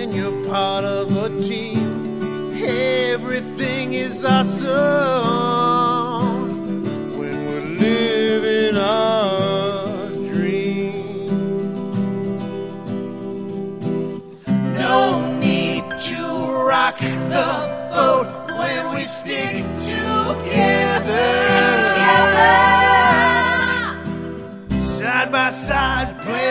when you're part of a team. Everything is awesome when we're living our dream. No need to rock the boat when we stick together. Side by side, play